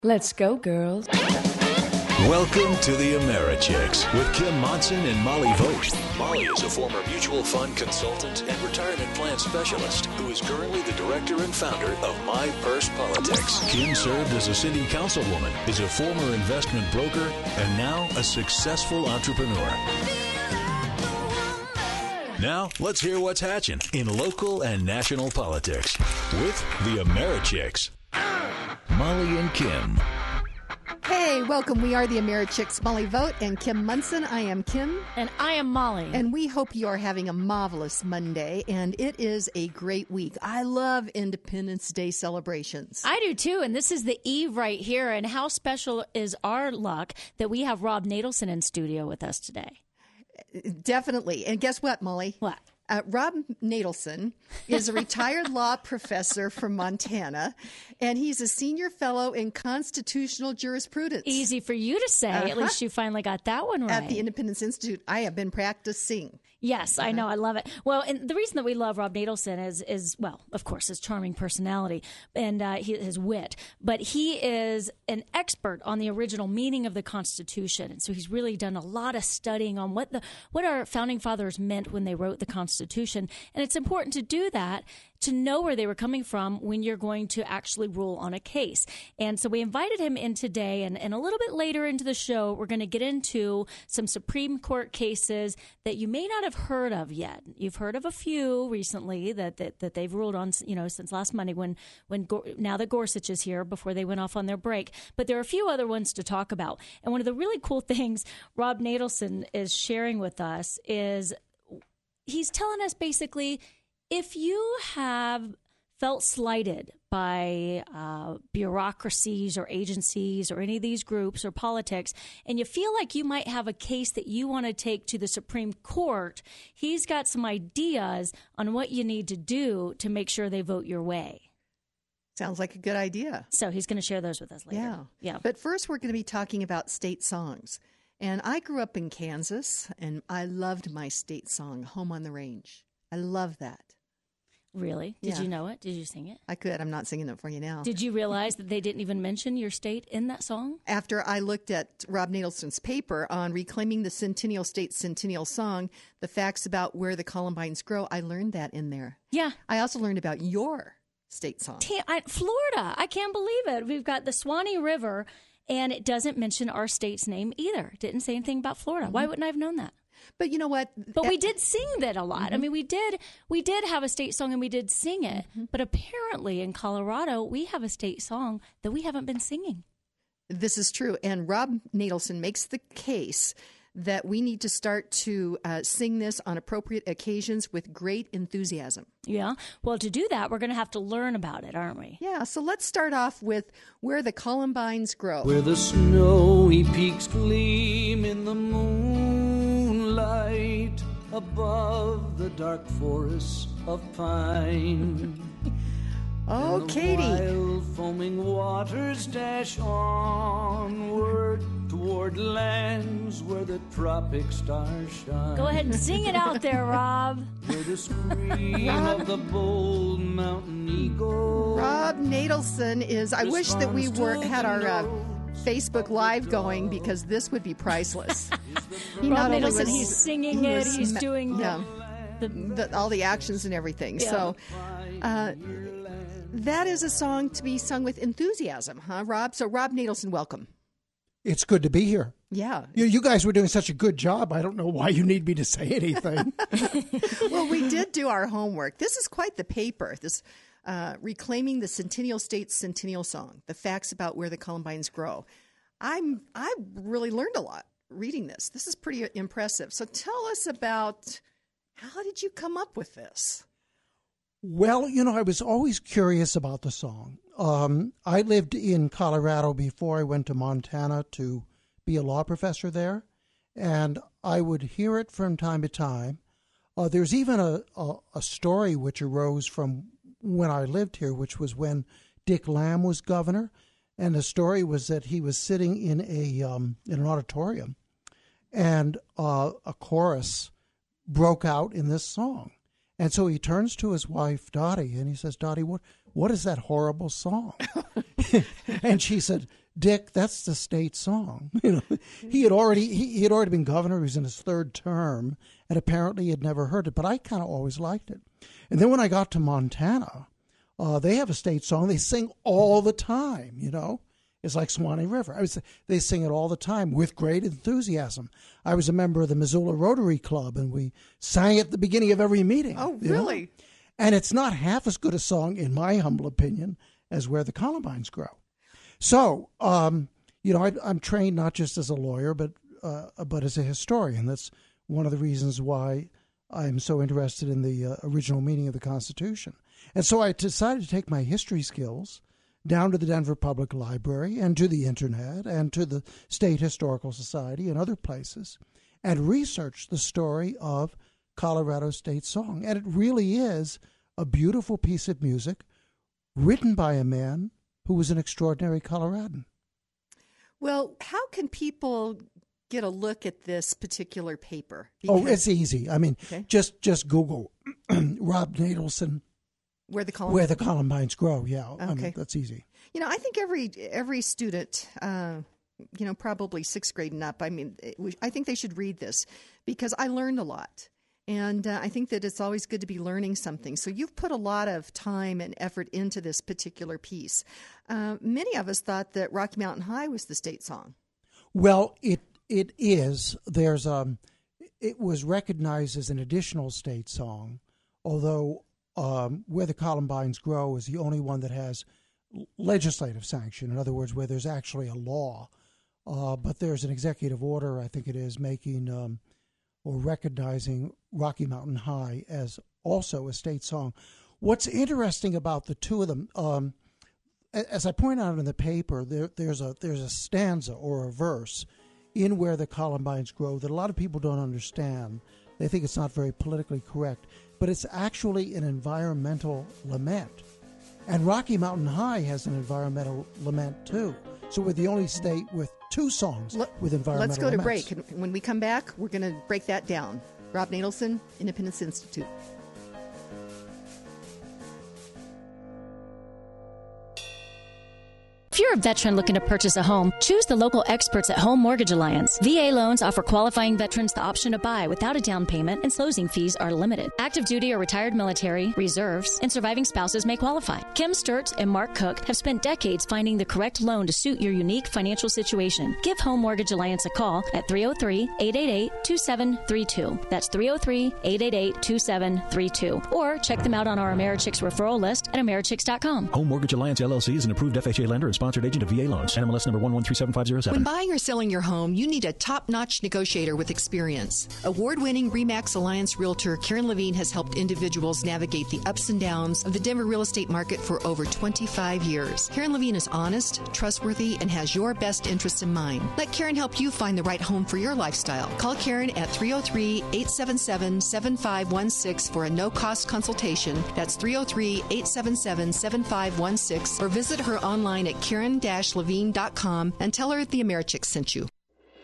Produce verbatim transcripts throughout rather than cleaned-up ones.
Let's go, girls. Welcome to the AmeriChicks with Kim Monson and Molly Vogt. Molly is a former mutual fund consultant and retirement plan specialist who is currently the director and founder of My Purse Politics. Kim served as a city councilwoman, is a former investment broker, and now a successful entrepreneur. Now, let's hear what's hatching in local and national politics with the AmeriChicks. Molly and Kim. Hey, welcome. We are the AmeriChicks, Molly Vogt and Kim Monson. I am Kim. And I am Molly. And we hope you are having a marvelous Monday, and it is a great week. I love Independence Day celebrations. I do too, and this is the eve right here, and how special is our luck that we have Rob Natelson in studio with us today. Definitely. And guess what, Molly? What? Uh, Rob Natelson is a retired law professor from Montana, and he's a senior fellow in constitutional jurisprudence. Easy for you to say. Uh-huh. At least you finally got that one right. At the Independence Institute. I have been practicing. Yes, I know. I love it. Well, and the reason that we love Rob Natelson is, is well, of course, his charming personality and uh, his wit. But he is an expert on the original meaning of the Constitution. And so he's really done a lot of studying on what the what our founding fathers meant when they wrote the Constitution. And it's important to do that, to know where they were coming from when you're going to actually rule on a case. And so we invited him in today, and, and a little bit later into the show, we're going to get into some Supreme Court cases that you may not have heard of yet. You've heard of a few recently that that, that they've ruled on, you know, since last Monday when, when now that Gorsuch is here before they went off on their break. But there are a few other ones to talk about. And one of the really cool things Rob Natelson is sharing with us is he's telling us basically, if you have felt slighted by uh, bureaucracies or agencies or any of these groups or politics, and you feel like you might have a case that you want to take to the Supreme Court, he's got some ideas on what you need to do to make sure they vote your way. Sounds like a good idea. So he's going to share those with us later. Yeah. Yeah. But first, we're going to be talking about state songs. And I grew up in Kansas, and I loved my state song, Home on the Range. I love that. Really? Did Yeah. you know it? Did you sing it? I could. I'm not singing it for you now. Did you realize that they didn't even mention your state in that song? After I looked at Rob Natelson's paper on reclaiming the Centennial State Centennial Song, the facts about where the Columbines grow, I learned that in there. Yeah. I also learned about your state song. T- I, Florida. I can't believe it. We've got the Swanee River, and it doesn't mention our state's name either. It didn't say anything about Florida. Mm-hmm. Why wouldn't I have known that? But you know what? But we did sing that a lot. Mm-hmm. I mean, we did we did have a state song and we did sing it. Mm-hmm. But apparently in Colorado, we have a state song that we haven't been singing. This is true. And Rob Natelson makes the case that we need to start to uh, sing this on appropriate occasions with great enthusiasm. Yeah. Well, to do that, we're going to have to learn about it, aren't we? Yeah. So let's start off with Where the Columbines Grow. Where the snowy peaks gleam in the moonlight above the dark forests of pine. Oh, and the Katie. Wild foaming waters dash onward toward lands where the tropic stars shine. Go ahead and sing it out there, Rob. Where the scream of the bold mountain eagle. Rob Natelson is, I wish that we were had our uh, Facebook Live going, because this would be priceless. He Rob Natelson, he's singing he it, was, he's doing yeah, the, the, all the actions and everything. Yeah. So uh, that is a song to be sung with enthusiasm, huh, Rob? So Rob Natelson, welcome. It's good to be here. Yeah. You, you guys were doing such a good job. I don't know why you need me to say anything. Well, we did do our homework. This is quite the paper, this uh, Reclaiming the Centennial State Centennial Song, the facts about where the Columbines grow. I'm I really learned a lot reading this. This is pretty impressive. So tell us about, how did you come up with this? Well, you know, I was always curious about the song. Um, I lived in Colorado before I went to Montana to be a law professor there, and I would hear it from time to time. Uh, there's even a, a, a story which arose from when I lived here, which was when Dick Lamb was governor, and the story was that he was sitting in a um, in an auditorium, and uh, a chorus broke out in this song. And so he turns to his wife, Dottie, and he says, Dottie, what, what is that horrible song? And she said, Dick, that's the state song. You know, he had already he, he had already been governor. He was in his third term, and apparently he had never heard it. But I kind of always liked it. And then when I got to Montana, uh, they have a state song. They sing all the time. You know, it's like Swanee River. I was they sing it all the time with great enthusiasm. I was a member of the Missoula Rotary Club, and we sang it at the beginning of every meeting. Oh, really? You know? And it's not half as good a song, in my humble opinion, as Where the Columbines Grow. So, um, you know, I, I'm trained not just as a lawyer, but uh, but as a historian. That's one of the reasons why I'm so interested in the uh, original meaning of the Constitution. And so I decided to take my history skills down to the Denver Public Library and to the Internet and to the State Historical Society and other places and research the story of Colorado State Song. And it really is a beautiful piece of music written by a man who was an extraordinary Coloradan. Well, how can people get a look at this particular paper? Because, oh, it's easy. I mean, okay. just just Google Rob Natelson. Where the Columbines, Where the Columbines Grow, yeah. Okay. I mean, that's easy. You know, I think every every student, uh, you know, probably sixth grade and up, I mean, I think they should read this because I learned a lot. And uh, I think that it's always good to be learning something. So you've put a lot of time and effort into this particular piece. Uh, many of us thought that Rocky Mountain High was the state song. Well, it it is. There's um, it was recognized as an additional state song, although um, Where the Columbines Grow is the only one that has legislative sanction. In other words, where there's actually a law. Uh, but there's an executive order, I think it is, making um, or recognizing Rocky Mountain High as also a state song. What's interesting about the two of them, um, as I point out in the paper, there, there's a there's a stanza or a verse in Where the Columbines Grow that a lot of people don't understand. They think it's not very politically correct, but it's actually an environmental lament. And Rocky Mountain High has an environmental lament too. So we're the only state with two songs Let, with environmental Let's go to laments. break. And when we come back, we're going to break that down. Rob Natelson, Independence Institute. If you're a veteran looking to purchase a home, choose the local experts at Home Mortgage Alliance. V A loans offer qualifying veterans the option to buy without a down payment, and closing fees are limited. Active duty or retired military, reserves, and surviving spouses may qualify. Kim Sturts and Mark Cook have spent decades finding the correct loan to suit your unique financial situation. Give Home Mortgage Alliance a call at three oh three, eight eight eight, two seven three two. That's three oh three, eight eight eight, two seven three two. Or check them out on our Americhicks referral list at americhicks dot com. Home Mortgage Alliance, L L C is an approved F H A lender and sponsored agent of V A loans. N M L S number one one three seven five zero seven. When buying or selling your home, you need a top-notch negotiator with experience. Award-winning RE/MAX Alliance realtor Karen Levine has helped individuals navigate the ups and downs of the Denver real estate market for over twenty-five years. Karen Levine is honest, trustworthy, and has your best interests in mind. Let Karen help you find the right home for your lifestyle. Call Karen at three oh three, eight seven seven, seven five one six for a no-cost consultation. That's three oh three, eight seven seven, seven five one six, or visit her online at karen dash levine dot com and tell her the Americhicks sent you.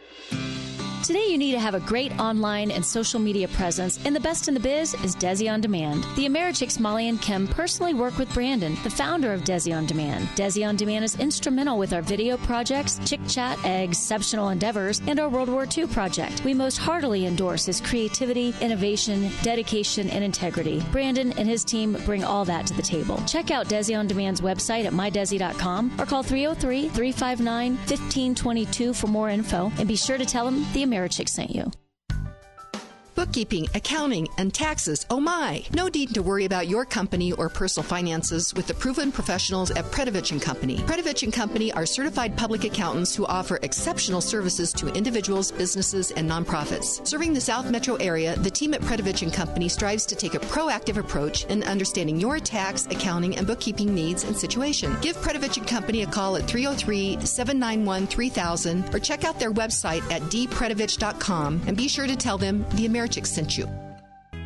Today you need to have a great online and social media presence, and the best in the biz is Desi On Demand. The Americhicks Molly and Kim personally work with Brandon, the founder of Desi On Demand. Desi On Demand is instrumental with our video projects, Chick Chat, Exceptional Endeavors, and our World War Two project. We most heartily endorse his creativity, innovation, dedication, and integrity. Brandon and his team bring all that to the table. Check out Desi On Demand's website at my desi dot com or call three oh three, three five nine, one five two two for more info, and be sure to tell them the Americhicks Americhicks sent you. Bookkeeping, accounting, and taxes. Oh my! No need to worry about your company or personal finances with the proven professionals at Predovich and Company. Predovich and Company are certified public accountants who offer exceptional services to individuals, businesses, and nonprofits. Serving the South Metro area, the team at Predovich and Company strives to take a proactive approach in understanding your tax, accounting, and bookkeeping needs and situation. Give Predovich and Company a call at three oh three, seven nine one, three thousand or check out their website at d predovich dot com and be sure to tell them the Americhicks sent you.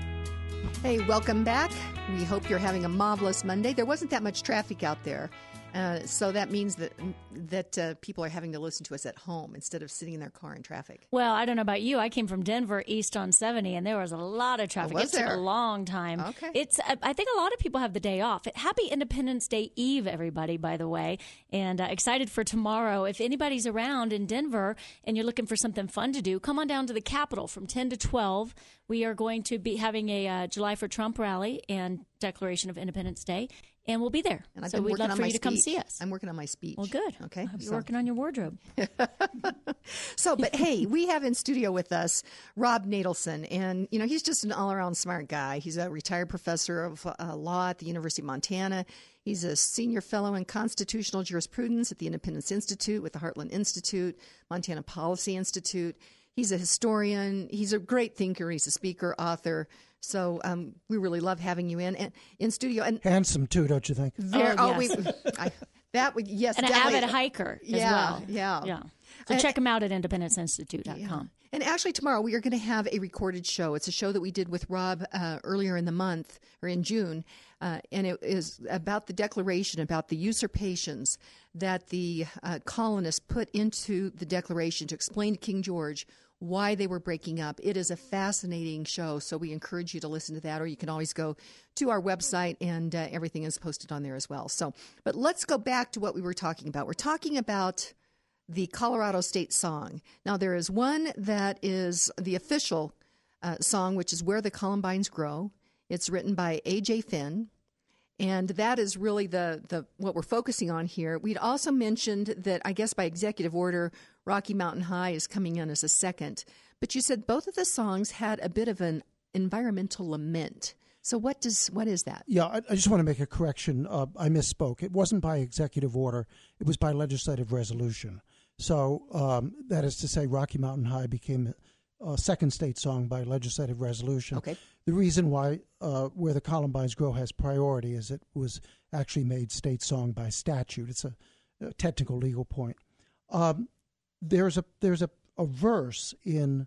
Hey, welcome back. We hope you're having a marvelous Monday. There wasn't that much traffic out there. Uh, so that means that that uh, people are having to listen to us at home instead of sitting in their car in traffic. Well, I don't know about you. I came from Denver east on seventy, and there was a lot of traffic. Was it took there? a long time. Okay. It's. I think a lot of people have the day off. Happy Independence Day Eve, everybody, by the way. And uh, excited for tomorrow. If anybody's around in Denver and you're looking for something fun to do, come on down to the Capitol from ten to twelve. We are going to be having a uh, July for Trump rally and Declaration of Independence Day. And we'll be there. And I've so been we'd working love on for my you to come speech. see us. I'm working on my speech. Well, good. Okay. You're so. working on your wardrobe. So, but hey, we have in studio with us Rob Natelson, and you know he's just an all-around smart guy. He's a retired professor of uh, law at the University of Montana. He's a senior fellow in constitutional jurisprudence at the Independence Institute with the Heartland Institute, Montana Policy Institute. He's a historian. He's a great thinker. He's a speaker, author. So um, we really love having you in and in studio. And Handsome too, don't you think? very, Oh, oh, yes. we, I, that would yes, And an definitely. avid hiker as Yeah, well. yeah. Yeah. So And- check them out at independence institute dot com. And actually, tomorrow we are going to have a recorded show. It's a show that we did with Rob uh, earlier in the month or in June, uh, and it is about the Declaration, about the usurpations that the uh, colonists put into the Declaration to explain to King George why they were breaking up. It is a fascinating show, so we encourage you to listen to that, or you can always go to our website, and uh, everything is posted on there as well. So, but let's go back to what we were talking about. We're talking about the Colorado State song. Now, there is one that is the official uh, song, which is Where the Columbines Grow. It's written by A J Finn, and that is really the, the what we're focusing on here. We'd also mentioned that, I guess by executive order, Rocky Mountain High is coming in as a second. But you said both of the songs had a bit of an environmental lament. So what does what is that? Yeah, I, I just want to make a correction. Uh, I misspoke. It wasn't by executive order. It was by legislative resolution. So um, that is to say, Rocky Mountain High became a second state song by legislative resolution. Okay. The reason why uh, Where the Columbines Grow has priority is it was actually made state song by statute. It's a, a technical legal point. Um, there's a there's a, a verse in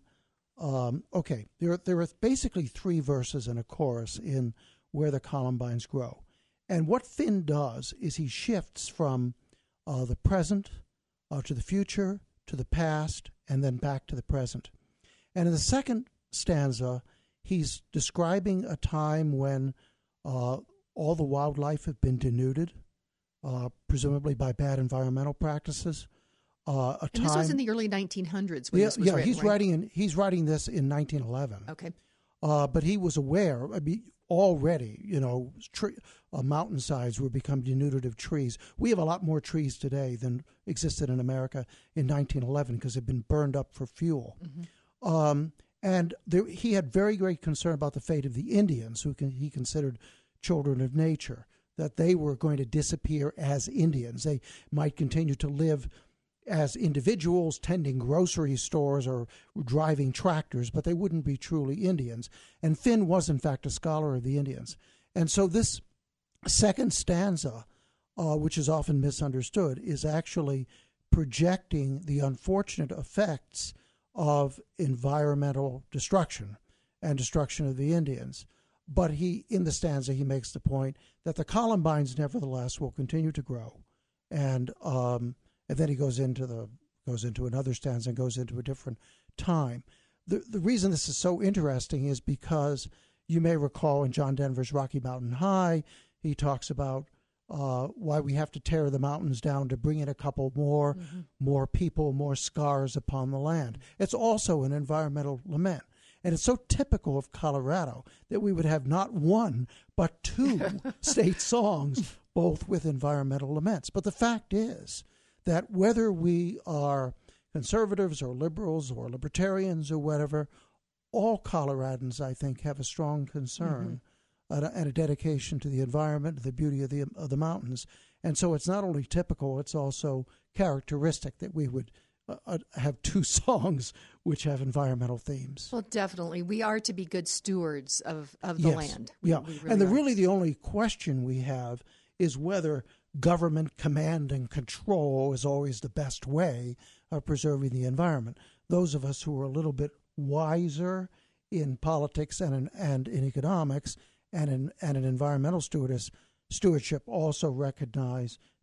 um, okay there there are basically three verses and a chorus in Where the Columbines Grow, and what Finn does is he shifts from uh, the present uh, to the future, to the past, and then back to the present. And in the second stanza, he's describing a time when uh, all the wildlife had been denuded, uh, presumably by bad environmental practices. Uh, a And time, this was in the early nineteen hundreds when yeah, this was yeah written, he's right? writing in, he's writing this in nineteen eleven. Okay. Uh, but he was aware, I mean, already, you know, tree, uh, mountainsides were becoming denuded of trees. We have a lot more trees today than existed in America in nineteen eleven because they've been burned up for fuel. Mm-hmm. Um, and there, he had very great concern about the fate of the Indians, who can, he considered children of nature, that they were going to disappear as Indians. They might continue to live as individuals tending grocery stores or driving tractors, but they wouldn't be truly Indians. And Finn was, in fact, a scholar of the Indians. And so this second stanza, uh, which is often misunderstood, is actually projecting the unfortunate effects of environmental destruction and destruction of the Indians. But he, in the stanza, he makes the point that the Columbines, nevertheless, will continue to grow. And um, and then he goes into the goes into another stanza and goes into a different time. The the reason this is so interesting is because you may recall in John Denver's Rocky Mountain High, he talks about uh, why we have to tear the mountains down to bring in a couple more, mm-hmm. more people, more scars upon the land. It's also an environmental lament. And it's so typical of Colorado that we would have not one, but two state songs, both with environmental laments. But the fact is that whether we are conservatives or liberals or libertarians or whatever, all Coloradans, I think, have a strong concern mm-hmm. and, a, and a dedication to the environment, the beauty of the of the mountains. And so it's not only typical, it's also characteristic that we would uh, have two songs which have environmental themes. Well, definitely. We are to be good stewards of, of the yes. land. We, yeah. we really and the, are. really the only question we have is whether government command and control is always the best way of preserving the environment. Those of us who are a little bit wiser in politics and in, and in economics and in and in environmental stewardess, stewardship also recognize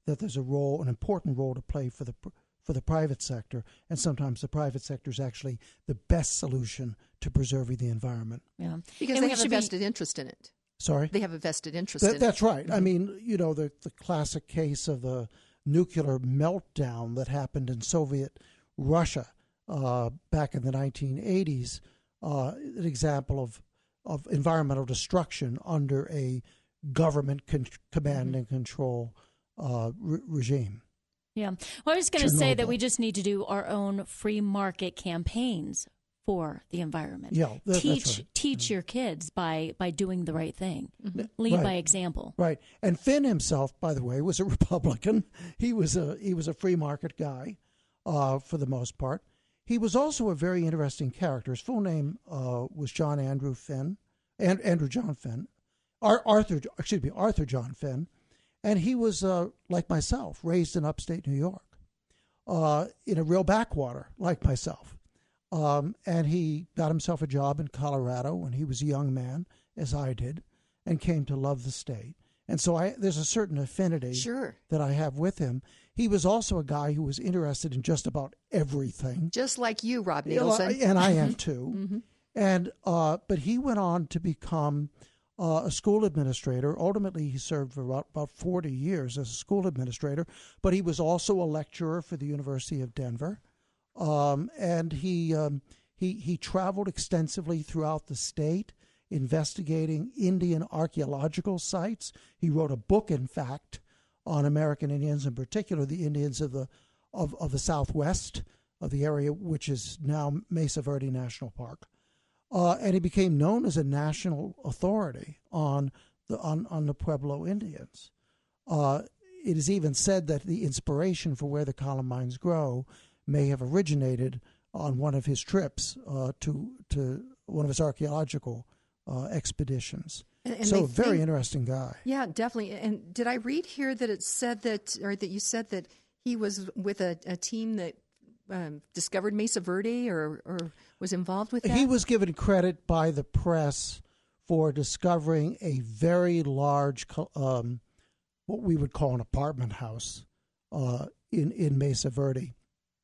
that there's a role, an important role to play for the for the private sector, and sometimes the private sector is actually the best solution to preserving the environment. Yeah, because and they we have a should be- vested interest in it. Sorry? They have a vested interest That, in that's it. right. I mean, you know, the, the classic case of the nuclear meltdown that happened in Soviet Russia uh, back in the nineteen eighties, uh, an example of, of environmental destruction under a government con- command Mm-hmm. and control uh, re- regime. Yeah. Well, I was going to say that Chernobyl. we just need to do our own free market campaigns for the environment. Yeah, that- that's teach right. teach your kids by by doing the right thing. Lead Right. by example. Right. And Finn himself, by the way, was a Republican. He was a he was a free market guy, uh, for the most part. He was also a very interesting character. His full name uh, was John Andrew Finn, and Andrew John Finn, Ar- Arthur excuse me Arthur John Finn, and he was uh, like myself, raised in upstate New York, uh, in a real backwater, like myself. Um, and he got himself a job in Colorado when he was a young man, as I did, and came to love the state. And so I, there's a certain affinity Sure. that I have with him. He was also a guy who was interested in just about everything. Just like you, Rob You know, Nadelson. and I am too. And uh, but he went on to become uh, a school administrator. Ultimately, he served for about, about forty years as a school administrator. But he was also a lecturer for the University of Denver. Um, and he um, he he traveled extensively throughout the state, investigating Indian archaeological sites. He wrote a book, in fact, on American Indians, in particular the Indians of the of, of the Southwest, of the area which is now Mesa Verde National Park. Uh, and he became known as a national authority on the on, on the Pueblo Indians. Uh, it is even said that the inspiration for Where the Columbines Grow may have originated on one of his trips uh, to to one of his archaeological uh, expeditions. And- and so, they a very think- interesting guy. Yeah, definitely. And did I read here that it said that, or that you said that he was with a, a team that um, discovered Mesa Verde, or, or was involved with that? He was given credit by the press for discovering a very large, co- um, what we would call an apartment house uh, in, in Mesa Verde.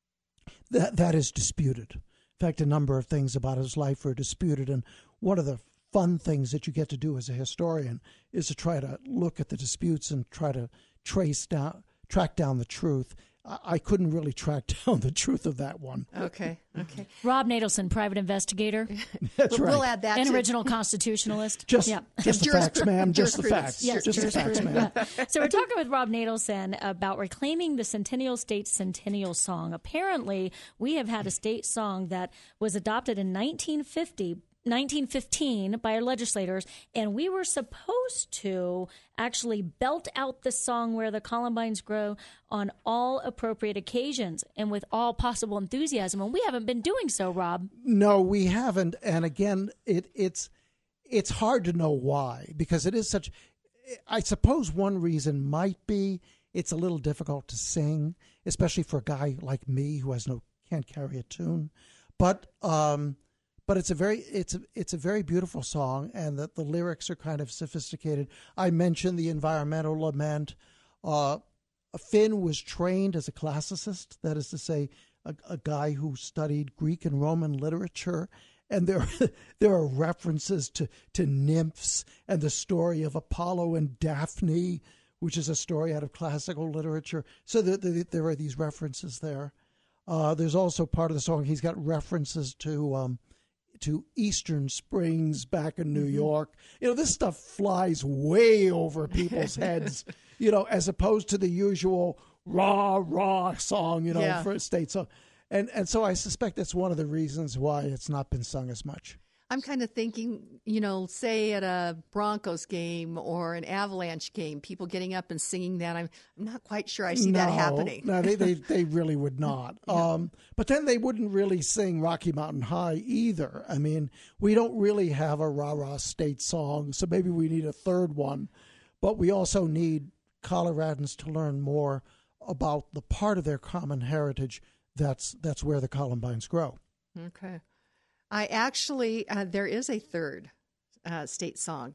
That that is disputed. In fact, a number of things about his life are disputed, and one of the fun things that you get to do as a historian is to try to look at the disputes and try to trace down, track down the truth. I, I couldn't really track down the truth of that one. Okay, okay. Rob Nadelson, private investigator That's We'll, right. we'll add that and to original constitutionalist. Just, yeah. just the Juris- facts, ma'am. Just the jurisprudence. facts. Yes, just the facts, ma'am. Yeah. So we're talking with Rob Nadelson about reclaiming the Centennial State Centennial Song. Apparently, we have had a state song that was adopted in nineteen fifty. nineteen fifteen by our legislators, and we were supposed to actually belt out the song Where the Columbines Grow on all appropriate occasions and with all possible enthusiasm, and we haven't been doing so, Rob. No, we haven't. And again, it, it's it's hard to know why, because it is such. I suppose one reason might be it's a little difficult to sing, especially for a guy like me who has no can't carry a tune. But um, but it's a very it's a, it's a very beautiful song, and that the lyrics are kind of sophisticated. I mentioned the environmental lament. Uh, Finn was trained as a classicist, that is to say, a, a guy who studied Greek and Roman literature, and there there are references to, to nymphs and the story of Apollo and Daphne, which is a story out of classical literature. So there, there, there are these references there. Uh, there's also part of the song, he's got references to um, to Eastern Springs back in New York. You know, this stuff flies way over people's heads, you know, as opposed to the usual rah, rah song, you know, Yeah. for a state song. And, and so I suspect that's one of the reasons why it's not been sung as much. I'm kind of thinking, you know, say at a Broncos game or an Avalanche game, people getting up and singing that. I'm, I'm not quite sure I see that No, happening. No, they, they, they really would not. Um, but then they wouldn't really sing Rocky Mountain High either. I mean, we don't really have a rah-rah state song, so maybe we need a third one. But we also need Coloradans to learn more about the part of their common heritage that's that's where the Columbines grow. Okay. I actually, uh, there is a third uh, state song.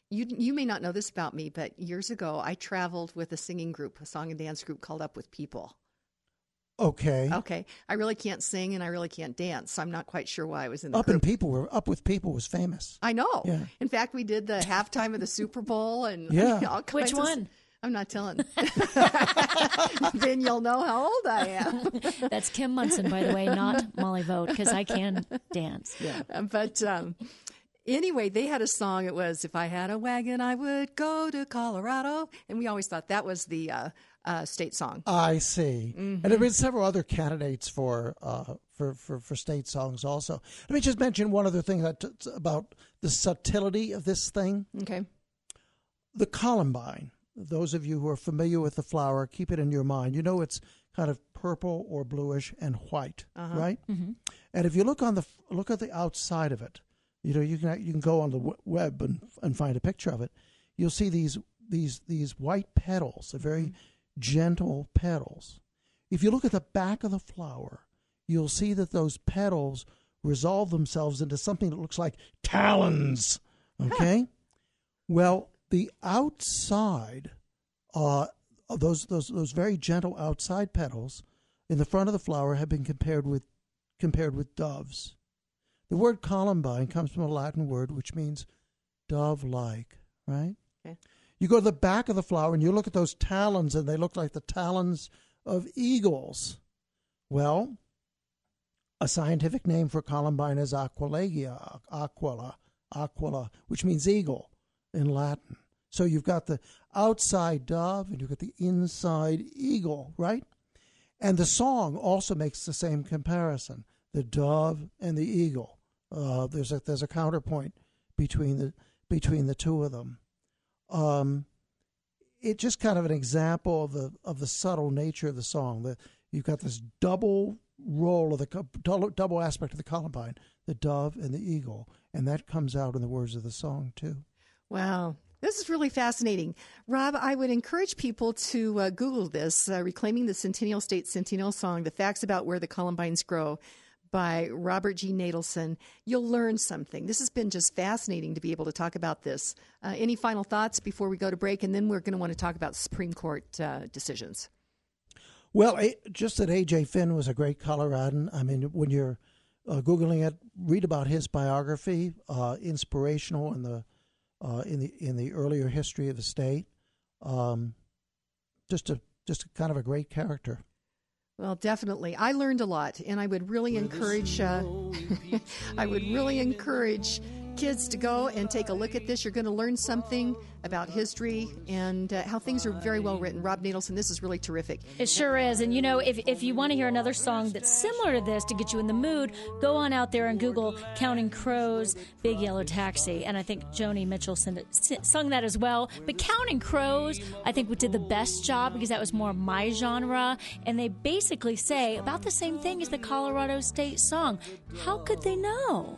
You you may not know this about me, but years ago I traveled with a singing group, a song and dance group called Up With People. Okay. Okay. I really can't sing and I really can't dance, so I'm not quite sure why I was in the Up group. and People were Up With People was famous. I know. Yeah. In fact, we did the halftime of the Super Bowl and Yeah. all kinds Which of- one? I'm not telling. Then you'll know how old I am. That's Kim Munson, by the way, not Molly Vogt, because I can dance. Yeah. But um, anyway, they had a song. It was, if I had a wagon, I would go to Colorado. And we always thought that was the uh, uh, state song. I see. Mm-hmm. And there have been several other candidates for, uh, for, for, for state songs also. Let me just mention one other thing that, about the subtlety of this thing. Okay. The columbine. Those of you who are familiar with the flower, keep it in your mind. You know it's kind of purple or bluish and white, Uh-huh. right? Mm-hmm. And if you look on the look at the outside of it, you know you can you can go on the w- web and and find a picture of it. You'll see these these these white petals, the very mm-hmm. gentle petals. If you look at the back of the flower, you'll see that those petals resolve themselves into something that looks like talons. Okay, huh. Well. The outside, uh, those those those very gentle outside petals in the front of the flower have been compared with compared with doves. The word columbine comes from a Latin word which means dove-like, right? Okay. You go to the back of the flower and you look at those talons and they look like the talons of eagles. Well, a scientific name for columbine is aquilegia, aquila, aquila, which means eagle in Latin. So you've got the outside dove and you've got the inside eagle, right? And the song also makes the same comparison, the dove and the eagle. Uh, there's a there's a counterpoint between the between the two of them. Um, it's just kind of an example of the of the subtle nature of the song. That you've got this double role of the double, double aspect of the columbine, the dove and the eagle, and that comes out in the words of the song too. Wow. This is really fascinating. Rob, I would encourage people to uh, Google this, uh, Reclaiming the Centennial State Centennial Song, The Facts About Where the Columbines Grow by Robert G. Nadelson. You'll learn something. This has been just fascinating to be able to talk about this. Uh, any final thoughts before we go to break? And then we're going to want to talk about Supreme Court uh, decisions. Well, just that A J. Finn was a great Coloradan. I mean, when you're uh, Googling it, read about his biography, uh, inspirational in the Uh, in the in the earlier history of the state, um, just a just a kind of a great character. Well, definitely, I learned a lot, and I would really encourage. Uh, I would really encourage kids to go and take a look at this. You're going to learn something about history and uh, how things are very well written. Rob Nadelson, this is really terrific. It sure is. And, you know, if, if you want to hear another song that's similar to this to get you in the mood, go on out there and Google Counting Crows, Big Yellow Taxi. And I think Joni Mitchell sung that as well. But Counting Crows, I think, did the best job because that was more my genre. And they basically say about the same thing as the Colorado State song. How could they know?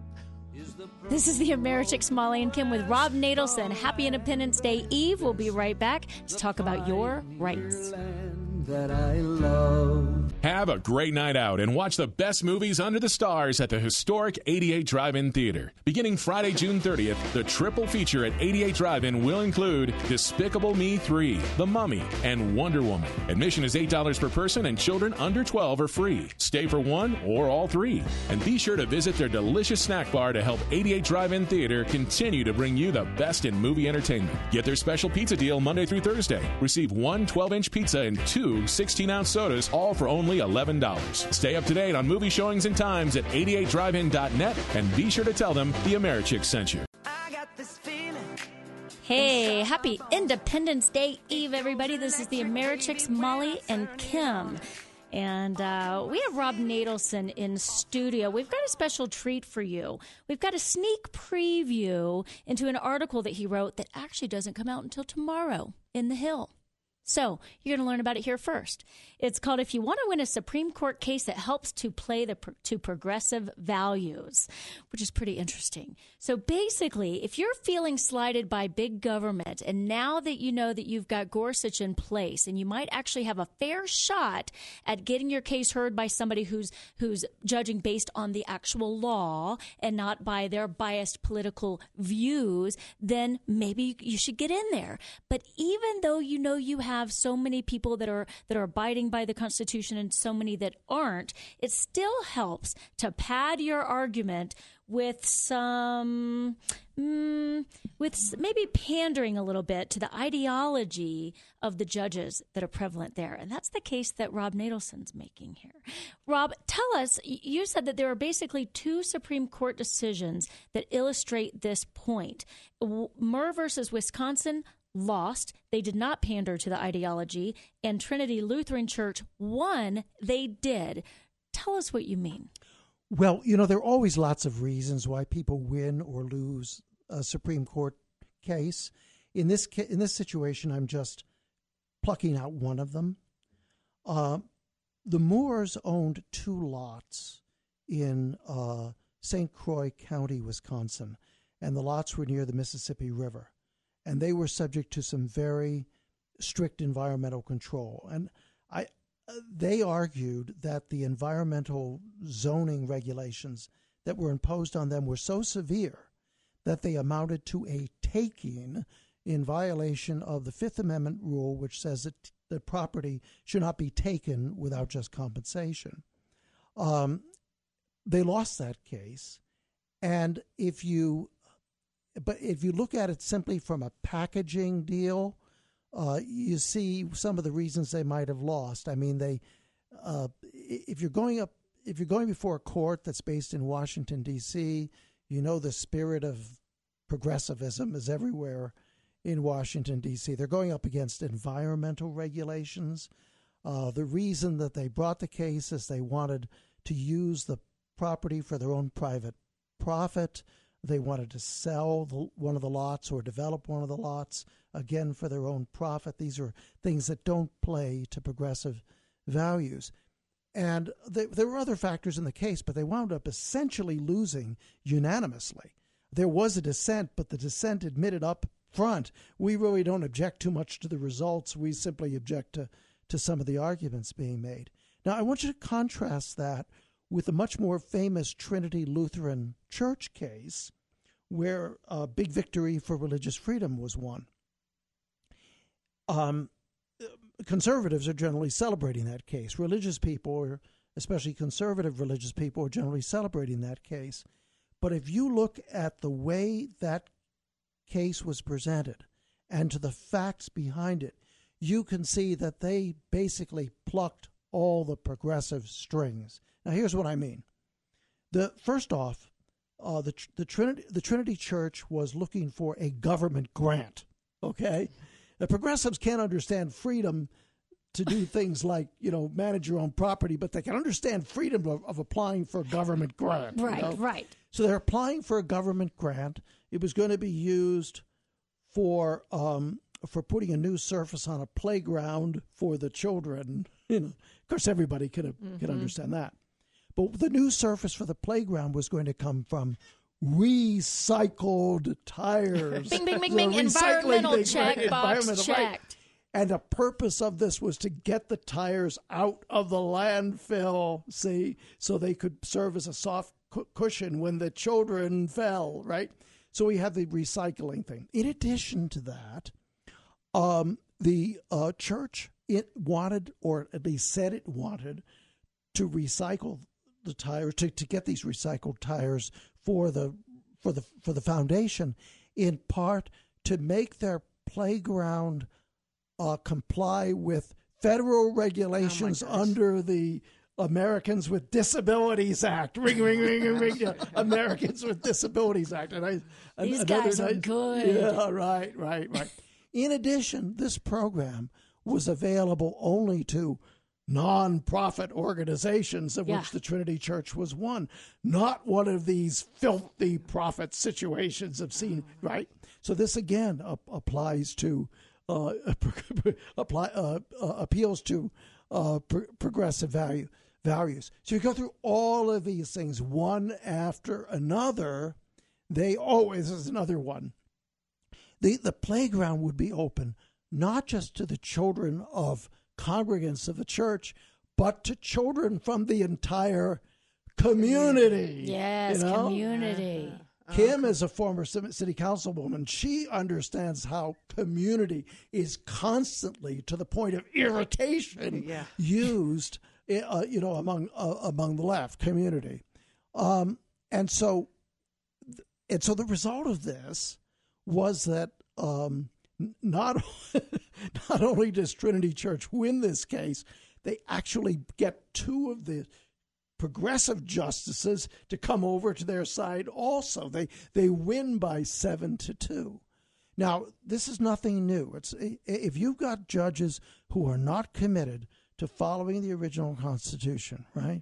This is the Americhicks, Molly and Kim with Rob Nadelson. Happy Independence Day Eve. We'll be right back to talk about your rights. That I love. Have a great night out and watch the best movies under the stars at the historic eighty-eight Drive-In Theater. Beginning Friday, June thirtieth, the triple feature at eighty-eight Drive-In will include Despicable Me three, The Mummy, and Wonder Woman. Admission is eight dollars per person and children under twelve are free. Stay for one or all three. And be sure to visit their delicious snack bar to help eighty-eight Drive-In Theater continue to bring you the best in movie entertainment. Get their special pizza deal Monday through Thursday. Receive one twelve-inch pizza and two sixteen-ounce sodas, all for only eleven dollars. Stay up to date on movie showings and times at eighty-eight drive in dot net and be sure to tell them the Americhicks sent you. I got this feeling. Hey, happy Independence Day Eve, everybody. This is the Americhicks, Molly and Kim. And uh, we have Rob Nadelson in studio. We've got a special treat for you. We've got a sneak preview into an article that he wrote that actually doesn't come out until tomorrow in The Hill. So you're going to learn about it here first. It's called If You Want to Win a Supreme Court Case That Helps to Play the to Progressive Values, which is pretty interesting. So basically, if you're feeling slighted by big government, and now that you know that you've got Gorsuch in place, and you might actually have a fair shot at getting your case heard by somebody who's who's judging based on the actual law and not by their biased political views, then maybe you should get in there. But even though you know you have have so many people that are that are abiding by the Constitution and so many that aren't, it still helps to pad your argument with some, mm, with maybe pandering a little bit to the ideology of the judges that are prevalent there. And that's the case that Rob Nadelson's making here. Rob, tell us, you said that there are basically two Supreme Court decisions that illustrate this point. Murr versus Wisconsin lost. They did not pander to the ideology. And Trinity Lutheran Church won. They did. Tell us what you mean. Well, you know, there are always lots of reasons why people win or lose a Supreme Court case. In this ca- in this situation, I'm just plucking out one of them. Uh, the Moores owned two lots in uh, Saint Croix County, Wisconsin, and the lots were near the Mississippi River. And they were subject to some very strict environmental control. And I, they argued that the environmental zoning regulations that were imposed on them were so severe that they amounted to a taking in violation of the Fifth Amendment rule, which says that the property should not be taken without just compensation. Um, they lost that case. And if you... But if you look at it simply from a packaging deal, uh, you see some of the reasons they might have lost. I mean, they uh, if you're going up, if you're going before a court that's based in Washington, D C, you know the spirit of progressivism is everywhere in Washington, D C. They're going up against environmental regulations. Uh, the reason that they brought the case is they wanted to use the property for their own private profit. They wanted to sell the, one of the lots or develop one of the lots, again, for their own profit. These are things that don't play to progressive values. And they, there were other factors in the case, but they wound up essentially losing unanimously. There was a dissent, but the dissent admitted up front, we really don't object too much to the results. We simply object to, to some of the arguments being made. Now, I want you to contrast that with a much more famous Trinity Lutheran Church case where a big victory for religious freedom was won. Um, conservatives are generally celebrating that case. Religious people, or especially conservative religious people, are generally celebrating that case. But if you look at the way that case was presented and to the facts behind it, you can see that they basically plucked all the progressive strings. Now, here's what I mean. The first off, uh, the the Trinity the Trinity Church was looking for a government grant. Okay, the progressives can't understand freedom to do things like, you know, manage your own property, but they can understand freedom of, of applying for a government grant. Right, you know? right. So they're applying for a government grant. It was going to be used for um, for putting a new surface on a playground for the children. You know, of course, everybody could mm-hmm. could understand that. But the new surface for the playground was going to come from recycled tires. Bing, bing, bing, bing. Environmental check, right? box Environmental, checked. Right. And the purpose of this was to get the tires out of the landfill, see, so they could serve as a soft cu- cushion when the children fell, right? So we had the recycling thing. In addition to that, um, the uh, church, it wanted, or at least said it wanted, to recycle the tires, to, to get these recycled tires for the for the for the foundation, in part to make their playground uh, comply with federal regulations oh under the Americans with Disabilities Act. Ring, ring, ring, ring, ring. Yeah, Americans with Disabilities Act. And I, These another guys are night, good. Yeah, right, right, right. In addition, this program was available only to non-profit organizations, of yeah. which the Trinity Church was one, not one of these filthy profit situations obscene, right? So this again uh, applies to uh, apply, uh, uh, appeals to uh, pro- progressive value values. So you go through all of these things one after another. They always is another one. The the playground would be open not just to the children of congregants of the church, but to children from the entire community. Yes, you know? community. Kim is a former city councilwoman. She understands how community is constantly, to the point of irritation, Yeah. used, uh, you know, among uh, among the left community, um, and so, and so the result of this was that um, not not only does Trinity Church win this case, they actually get two of the progressive justices to come over to their side also. They they win by seven to two. Now, this is nothing new. It's if you've got judges who are not committed to following the original Constitution, right,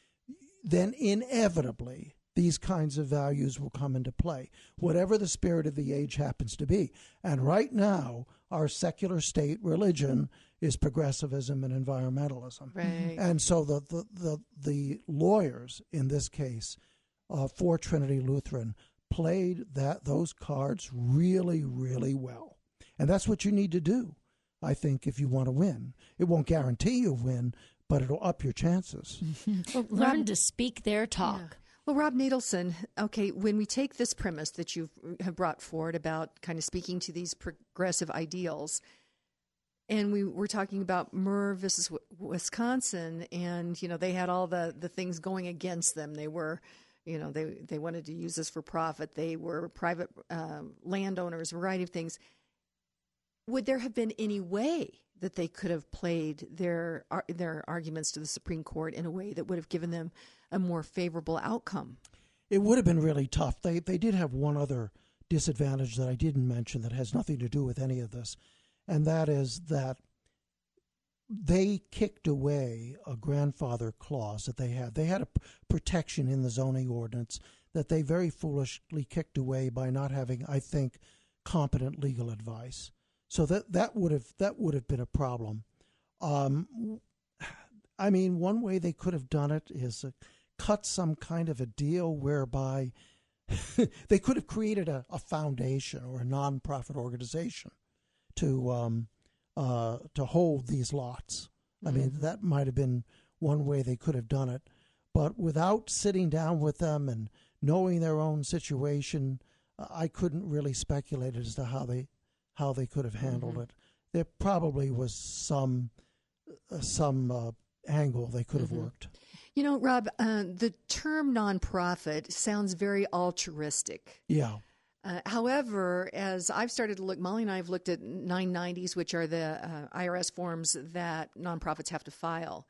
then inevitably these kinds of values will come into play, whatever the spirit of the age happens to be. And right now, our secular state religion is progressivism and environmentalism. Right. And so the, the, the, the lawyers in this case uh, for Trinity Lutheran played that those cards really, really well. And that's what you need to do, I think, if you want to win. It won't guarantee you win, but it'll up your chances. Well, learn to speak their talk. Yeah. Well, Rob Nadelson, okay, when we take this premise that you have brought forward about kind of speaking to these progressive ideals, and we were talking about Murr versus Wisconsin, and, you know, they had all the, the things going against them. They were, you know, they, they wanted to use this for profit. They were private uh, landowners, a variety of things. Would there have been any way that they could have played their their arguments to the Supreme Court in a way that would have given them a more favorable outcome? It would have been really tough. They they did have one other disadvantage that I didn't mention that has nothing to do with any of this, and that is that they kicked away a grandfather clause that they had. They had a p- protection in the zoning ordinance that they very foolishly kicked away by not having, I think, competent legal advice. So that that would have that would have been a problem. Um, I mean, one way they could have done it is uh, cut some kind of a deal whereby they could have created a, a foundation or a nonprofit organization to um, uh, to hold these lots. Mm-hmm. I mean, that might have been one way they could have done it, but without sitting down with them and knowing their own situation, uh, I couldn't really speculate as to how they. how they could have handled mm-hmm. it. There probably was some uh, some uh, angle they could have mm-hmm. worked. You know, Rob, uh, the term nonprofit sounds very altruistic. Yeah. Uh, however, as I've started to look, Molly and I have looked at nine nineties, which are the uh, I R S forms that nonprofits have to file.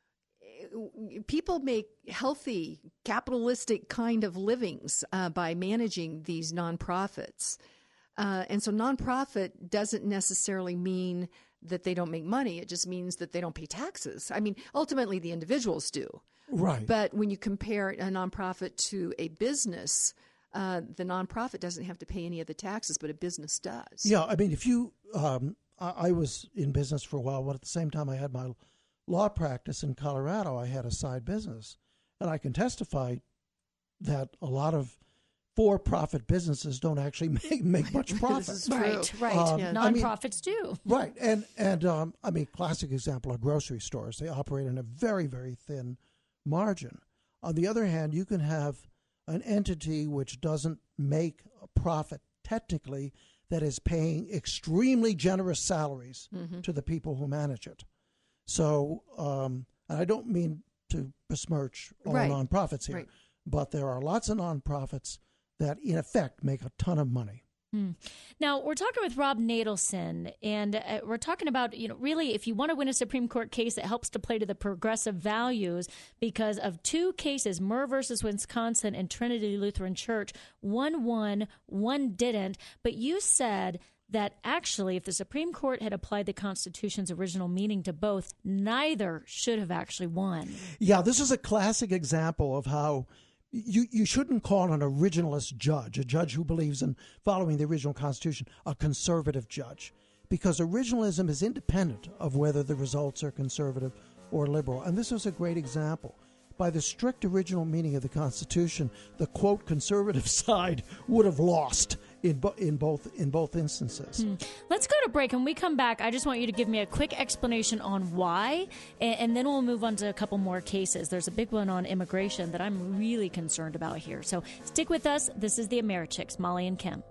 People make healthy, capitalistic kind of livings uh, by managing these nonprofits. Uh, and so nonprofit doesn't necessarily mean that they don't make money. It just means that they don't pay taxes. I mean, ultimately the individuals do. Right. But when you compare a nonprofit to a business, uh, the nonprofit doesn't have to pay any of the taxes, but a business does. Yeah, I mean, if you, um, I, I was in business for a while, but at the same time I had my law practice in Colorado, I had a side business. And I can testify that a lot of for-profit businesses don't actually make, make much profit. This is true. Right, right. Um, yeah. I mean, Nonprofits do. Right. And, and um, I mean, classic example are grocery stores. They operate in a very, very thin margin. On the other hand, you can have an entity which doesn't make a profit technically that is paying extremely generous salaries mm-hmm. to the people who manage it. So, um, and I don't mean to besmirch all right. nonprofits here, right. but there are lots of nonprofits that in effect make a ton of money. Hmm. Now, we're talking with Rob Nadelson, and uh, we're talking about, you know, really, if you want to win a Supreme Court case, it helps to play to the progressive values because of two cases, Murr versus Wisconsin and Trinity Lutheran Church. One won, one didn't. But you said that actually, if the Supreme Court had applied the Constitution's original meaning to both, neither should have actually won. Yeah, this is a classic example of how You you shouldn't call an originalist judge, a judge who believes in following the original Constitution, a conservative judge, because originalism is independent of whether the results are conservative or liberal. And this was a great example. By the strict original meaning of the Constitution, the, quote, conservative side would have lost in, bo- in, both, in both instances. Hmm. Let's go to break. When we come back, I just want you to give me a quick explanation on why, and, and then we'll move on to a couple more cases. There's a big one on immigration that I'm really concerned about here. So stick with us. This is the AmeriChicks, Molly and Kim.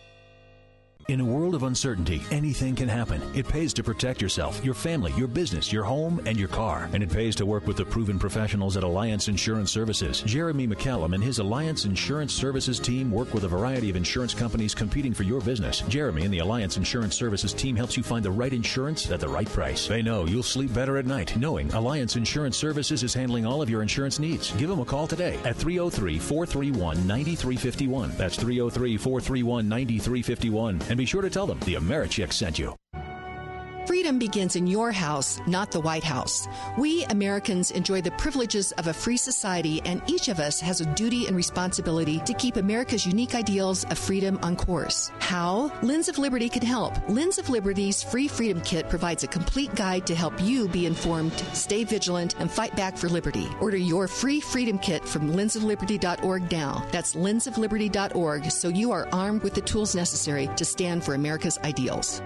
In a world of uncertainty, anything can happen. It pays to protect yourself, your family, your business, your home, and your car. And it pays to work with the proven professionals at Alliance Insurance Services. Jeremy McCallum and his Alliance Insurance Services team work with a variety of insurance companies competing for your business. Jeremy and the Alliance Insurance Services team helps you find the right insurance at the right price. They know you'll sleep better at night knowing Alliance Insurance Services is handling all of your insurance needs. Give them a call today at three oh three, four three one, nine three five one. That's three oh three, four three one, nine three five one. And be sure to tell them the AmeriChicks sent you. Freedom begins in your house, not the White House. We Americans enjoy the privileges of a free society, and each of us has a duty and responsibility to keep America's unique ideals of freedom on course. How? Lens of Liberty can help. Lens of Liberty's Free Freedom Kit provides a complete guide to help you be informed, stay vigilant, and fight back for liberty. Order your free Freedom Kit from lens of liberty dot org now. That's lens of liberty dot org, so you are armed with the tools necessary to stand for America's ideals.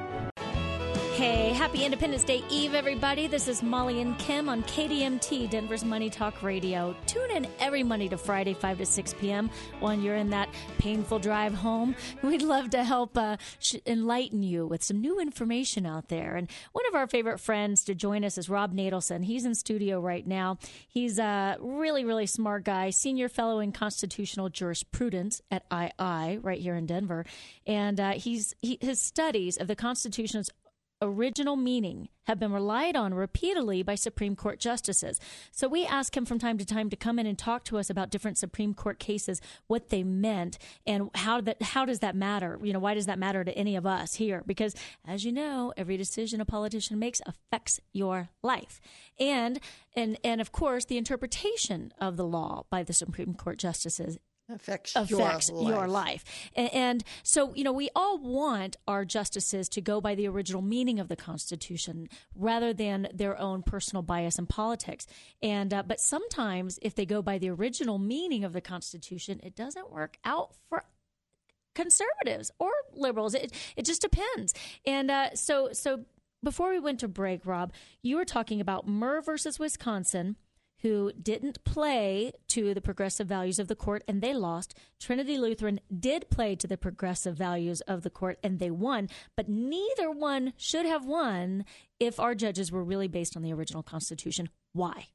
Hey, happy Independence Day Eve, everybody. This is Molly and Kim on K D M T, Denver's Money Talk Radio. Tune in every Monday to Friday, five to six p.m. when you're in that painful drive home. We'd love to help uh, sh- enlighten you with some new information out there. And one of our favorite friends to join us is Rob Nadelson. He's in studio right now. He's a really, really smart guy, senior fellow in constitutional jurisprudence at I I right here in Denver. And uh, he's he, his studies of the Constitution's original meaning have been relied on repeatedly by Supreme Court justices. So we ask him from time to time to come in and talk to us about different Supreme Court cases, what they meant, and how that how does that matter? You know, why does that matter to any of us here? Because, as you know, every decision a politician makes affects your life. And and and of course, the interpretation of the law by the Supreme Court justices affects, affects your life. your life. And, and so, you know, we all want our justices to go by the original meaning of the Constitution rather than their own personal bias in politics. And uh, but sometimes if they go by the original meaning of the Constitution, it doesn't work out for conservatives or liberals. It it just depends. And uh, so so before we went to break, Rob, you were talking about Murr versus Wisconsin, who didn't play to the progressive values of the court, and they lost. Trinity Lutheran did play to the progressive values of the court, and they won. But neither one should have won if our judges were really based on the original Constitution. Why?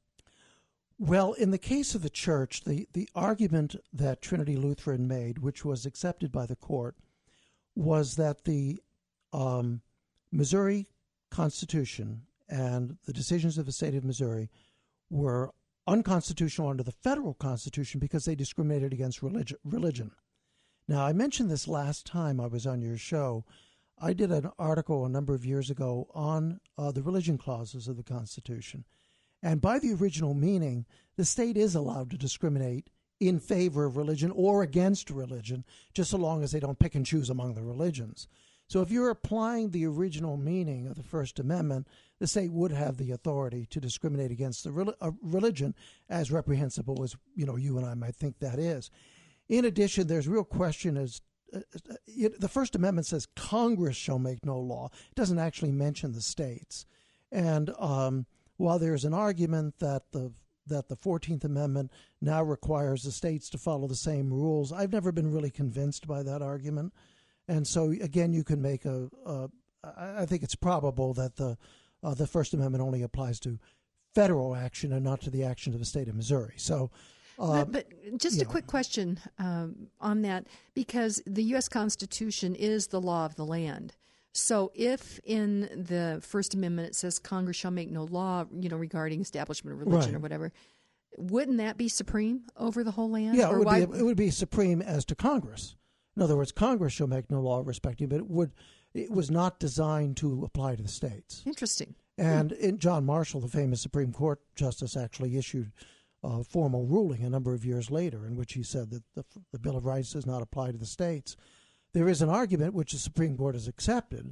Well, in the case of the church, the, the argument that Trinity Lutheran made, which was accepted by the court, was that the um, Missouri Constitution and the decisions of the state of Missouri were unconstitutional under the federal Constitution because they discriminated against religi- religion. Now, I mentioned this last time I was on your show. I did an article a number of years ago on uh, the religion clauses of the Constitution. And by the original meaning, the state is allowed to discriminate in favor of religion or against religion, just so long as they don't pick and choose among the religions. So if you're applying the original meaning of the First Amendment, the state would have the authority to discriminate against the re- uh, religion, as reprehensible as, you know, you and I might think that is. In addition, there's a real question as uh, it, the First Amendment says Congress shall make no law. It doesn't actually mention the states. And um, while there's an argument that the that the fourteenth Amendment now requires the states to follow the same rules, I've never been really convinced by that argument. And so, again, you can make a, a I think it's probable that the uh, the First Amendment only applies to federal action and not to the action of the state of Missouri. So, uh, but, but just yeah. a quick question um, on that, because the U S Constitution is the law of the land. So if in the First Amendment it says Congress shall make no law, you know, regarding establishment of religion right. or whatever, wouldn't that be supreme over the whole land? Yeah, it or would, why... be, it would be supreme as to Congress. In other words, Congress shall make no law respecting, but it would it was not designed to apply to the states. Interesting. And hmm. in John Marshall, the famous Supreme Court justice, actually issued a formal ruling a number of years later in which he said that the, the Bill of Rights does not apply to the states. There is an argument, which the Supreme Court has accepted,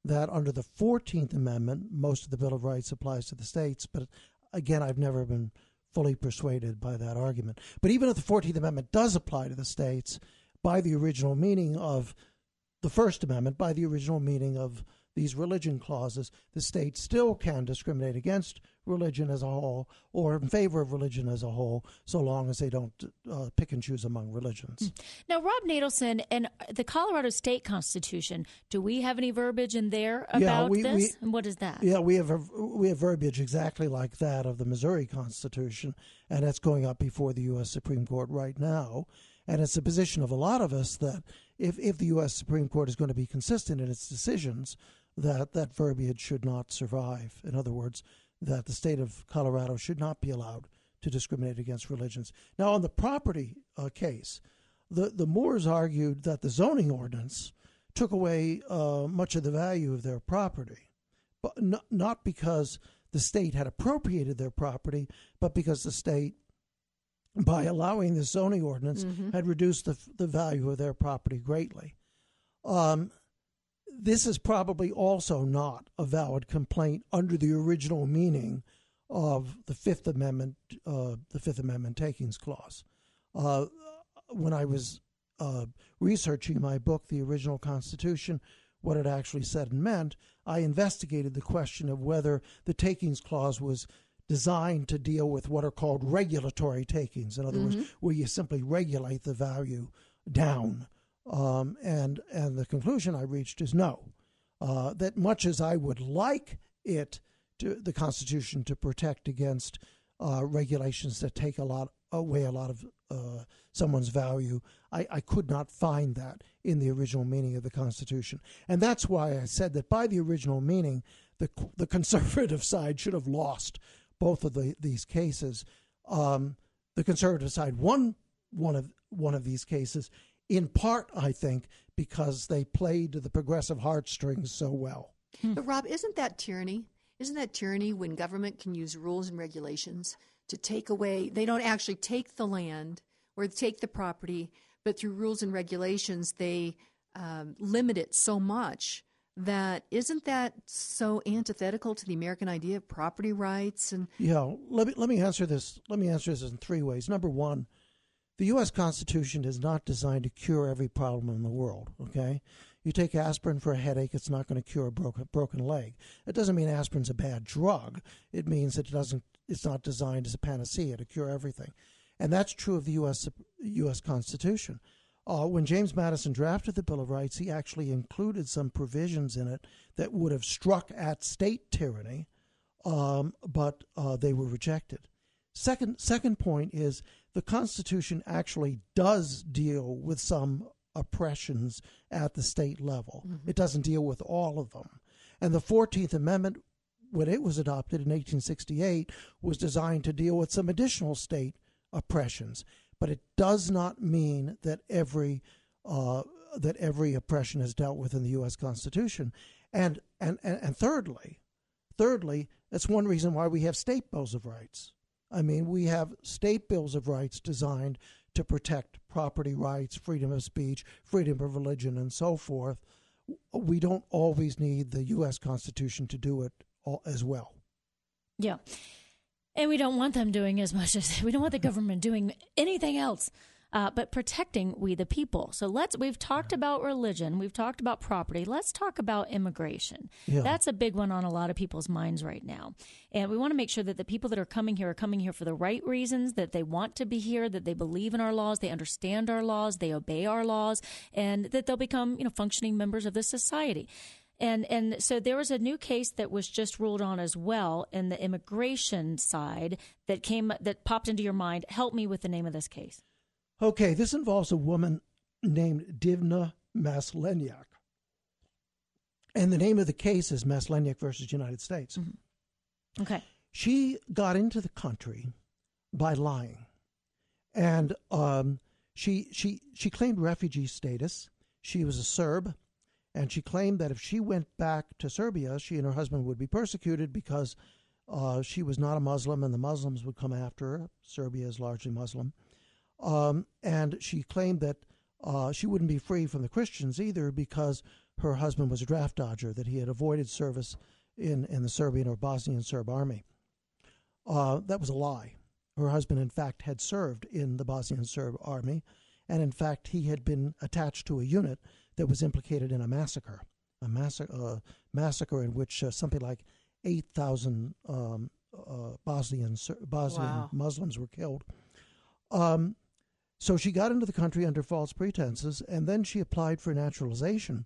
that under the fourteenth Amendment, most of the Bill of Rights applies to the states. But again, I've never been fully persuaded by that argument. But even if the fourteenth Amendment does apply to the states, by the original meaning of the First Amendment, by the original meaning of these religion clauses, the state still can discriminate against religion as a whole or in favor of religion as a whole, so long as they don't uh, pick and choose among religions. Now, Rob Natelson, and the Colorado State Constitution, do we have any verbiage in there about yeah, we, this? We, and what is that? Yeah, we have a, we have verbiage exactly like that of the Missouri Constitution, and that's going up before the U S Supreme Court right now. And it's the position of a lot of us that if, if the U S Supreme Court is going to be consistent in its decisions, that that verbiage should not survive. In other words, that the state of Colorado should not be allowed to discriminate against religions. Now, on the property uh, case, the, the Moores argued that the zoning ordinance took away uh, much of the value of their property, but not, not because the state had appropriated their property, but because the state, by allowing the zoning ordinance, mm-hmm. had reduced the, the value of their property greatly. Um, this is probably also not a valid complaint under the original meaning of the Fifth Amendment, uh, the Fifth Amendment Takings Clause. Uh, when I was uh, researching my book, The Original Constitution, what it actually said and meant, I investigated the question of whether the Takings Clause was designed to deal with what are called regulatory takings. In other mm-hmm. words, where you simply regulate the value down. Um, and and the conclusion I reached is no. Uh, that much as I would like it, to, the Constitution, to protect against uh, regulations that take a lot away a lot of uh, someone's value, I, I could not find that in the original meaning of the Constitution. And that's why I said that by the original meaning, the the conservative side should have lost both of the, these cases. Um, the conservative side won one of one of these cases, in part, I think, because they played to the progressive heartstrings so well. But Rob, isn't that tyranny? Isn't that tyranny when government can use rules and regulations to take away? They don't actually take the land or take the property, but through rules and regulations, they um, limit it so much. That isn't that so antithetical to the American idea of property rights? And yeah, let me let me answer this. Let me answer this in three ways. Number one, the U S Constitution is not designed to cure every problem in the world. Okay, you take aspirin for a headache, it's not going to cure a broken broken leg. It doesn't mean aspirin's a bad drug. It means it doesn't. It's not designed as a panacea to cure everything, and that's true of the U S U S Constitution. Uh, when James Madison drafted the Bill of Rights, he actually included some provisions in it that would have struck at state tyranny, um, but uh, they were rejected. Second, second point is the Constitution actually does deal with some oppressions at the state level. Mm-hmm. It doesn't deal with all of them. And the fourteenth Amendment, when it was adopted in eighteen sixty-eight, was designed to deal with some additional state oppressions. But it does not mean that every uh, that every oppression is dealt with in the U S Constitution. And, and and and thirdly, thirdly, that's one reason why we have state bills of rights. I mean, we have state bills of rights designed to protect property rights, freedom of speech, freedom of religion, and so forth. We don't always need the U S Constitution to do it all, as well. Yeah. And we don't want them doing as much as we don't want the government doing anything else, uh, but protecting we the people. So let's we've talked about religion, we've talked about property. Let's talk about immigration. Yeah. That's a big one on a lot of people's minds right now. And we want to make sure that the people that are coming here are coming here for the right reasons, that they want to be here, that they believe in our laws, they understand our laws, they obey our laws, and that they'll become, you know, functioning members of this society. And and so there was a new case that was just ruled on as well in the immigration side that came that popped into your mind. Help me with the name of this case. Okay, this involves a woman named Divna Maslenjak. And the name of the case is Maslenjak versus United States. Mm-hmm. Okay. She got into the country by lying. And um, she she she claimed refugee status. She was a Serb. And she claimed that if she went back to Serbia, she and her husband would be persecuted because uh, she was not a Muslim and the Muslims would come after her. Serbia is largely Muslim. Um, and she claimed that uh, she wouldn't be free from the Christians either because her husband was a draft dodger, that he had avoided service in, in the Serbian or Bosnian Serb army. Uh, that was a lie. Her husband, in fact, had served in the Bosnian Serb army, and in fact, he had been attached to a unit that was implicated in a massacre, a massa- uh, massacre in which uh, something like eight thousand um, uh, Bosnian, Bosnian Wow. Muslims were killed. Um, so she got into the country under false pretenses, and then she applied for naturalization.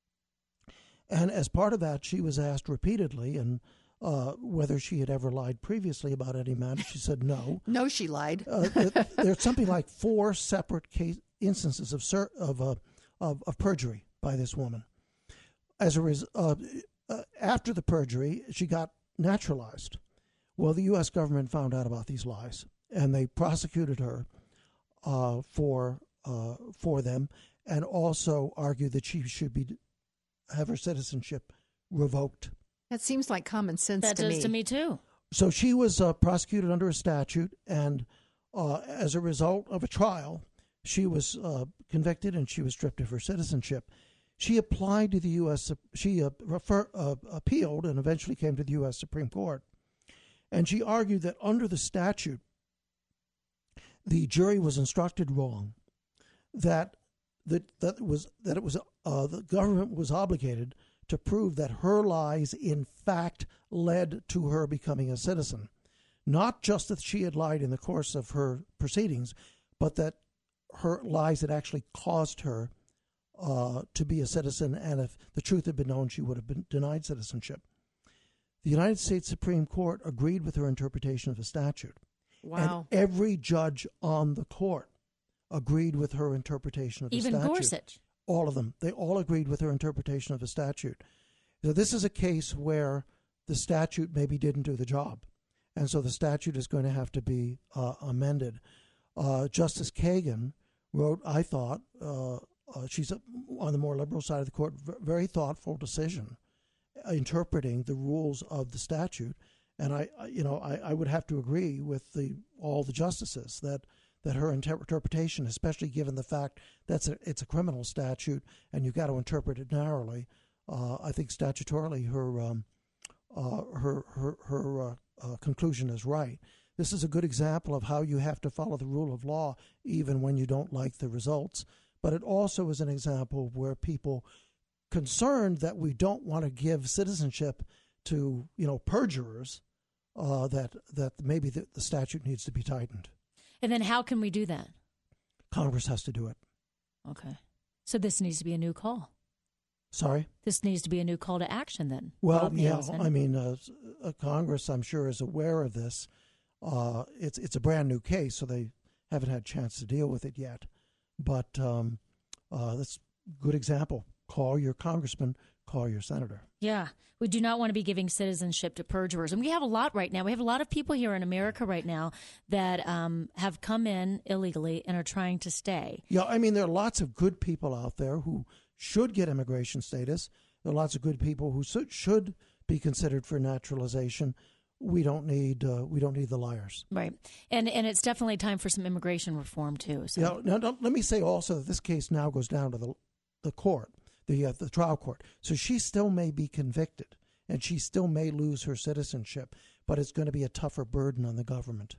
And as part of that, she was asked repeatedly and uh, whether she had ever lied previously about any matter. She said no. No, she lied. uh, th- there's something like four separate case instances of ser- of, uh, of of perjury by this woman. As a res- uh, uh, after the perjury, she got naturalized. Well, the U S government found out about these lies, and they prosecuted her uh, for uh, for them, and also argued that she should be have her citizenship revoked. That seems like common sense That to does me. to me too. So she was uh, prosecuted under a statute, and uh, as a result of a trial, she was uh, convicted and she was stripped of her citizenship. She applied to the U S She uh, refer, uh, appealed and eventually came to the U S Supreme Court, and she argued that under the statute, the jury was instructed wrong, that that that was that it was uh, the government was obligated to prove that her lies in fact led to her becoming a citizen. Not just that she had lied in the course of her proceedings, but that her lies had actually caused her uh, to be a citizen, and if the truth had been known, she would have been denied citizenship. The United States Supreme Court agreed with her interpretation of the statute. Wow. And every judge on the court agreed with her interpretation of the Even statute. Gorsuch. All of them. They all agreed with her interpretation of the statute. So this is a case where the statute maybe didn't do the job, and so the statute is going to have to be uh, amended. Uh, Justice Kagan wrote, I thought, uh, uh, she's on the more liberal side of the court, very thoughtful decision interpreting the rules of the statute. And I, you know, I, I would have to agree with the all the justices that that her inter- interpretation, especially given the fact that a, it's a criminal statute and you've got to interpret it narrowly, uh, I think statutorily her um, uh, her her her uh, uh, conclusion is right. This is a good example of how you have to follow the rule of law even when you don't like the results. But it also is an example where people concerned that we don't want to give citizenship to, you know, perjurers, uh, that that maybe the, the statute needs to be tightened. And then how can we do that? Congress has to do it. Okay. So this needs to be a new call. Sorry? This needs to be a new call to action then. Well, Rob yeah, Nielsen. I mean, uh, uh, Congress, I'm sure, is aware of this. Uh, it's it's a brand new case, so they haven't had a chance to deal with it yet. But um, uh, that's a good example. Call your congressman, call your senator. Yeah, we do not want to be giving citizenship to perjurers. And we have a lot right now. We have a lot of people here in America right now that um, have come in illegally and are trying to stay. Yeah, I mean, there are lots of good people out there who should get immigration status. There are lots of good people who should, should be considered for naturalization. We don't need uh, we don't need the liars. Right. And and it's definitely time for some immigration reform, too. So. Yeah, now, now, let me say also that this case now goes down to the the court, the uh, the trial court. So she still may be convicted, and she still may lose her citizenship, but it's going to be a tougher burden on the government.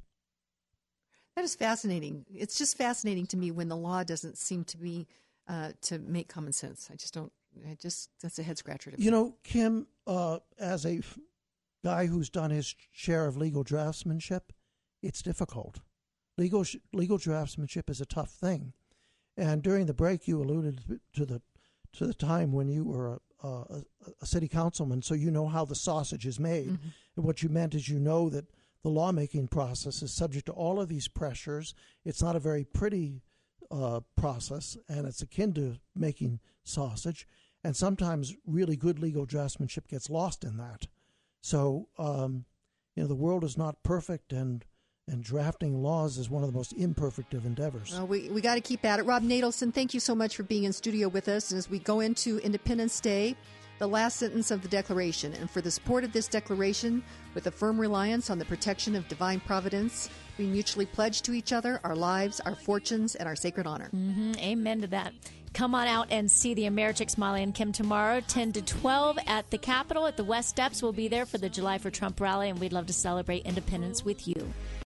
That is fascinating. It's just fascinating to me when the law doesn't seem to be uh, to make common sense. I just don't. I just that's a head scratcher to me. You know, Kim, uh, as a f- guy who's done his share of legal draftsmanship, it's difficult. Legal sh- legal draftsmanship is a tough thing. And during the break, you alluded to the to the time when you were a, a, a city councilman, so you know how the sausage is made. Mm-hmm. And what you meant is you know that the lawmaking process is subject to all of these pressures. It's not a very pretty uh, process, and it's akin to making sausage. And sometimes really good legal draftsmanship gets lost in that. So, um, you know, the world is not perfect, and And drafting laws is one of the most imperfect of endeavors. Well, we we got to keep at it. Rob Nadelson, thank you so much for being in studio with us. And as we go into Independence Day, the last sentence of the Declaration, and for the support of this declaration, with a firm reliance on the protection of divine providence, we mutually pledge to each other our lives, our fortunes, and our sacred honor. Mm-hmm. Amen to that. come on out and see the Americhicks, Molly and Kim, tomorrow, ten to twelve at the Capitol at the West Steps. We'll be there for the July for Trump rally, and we'd love to celebrate independence with you.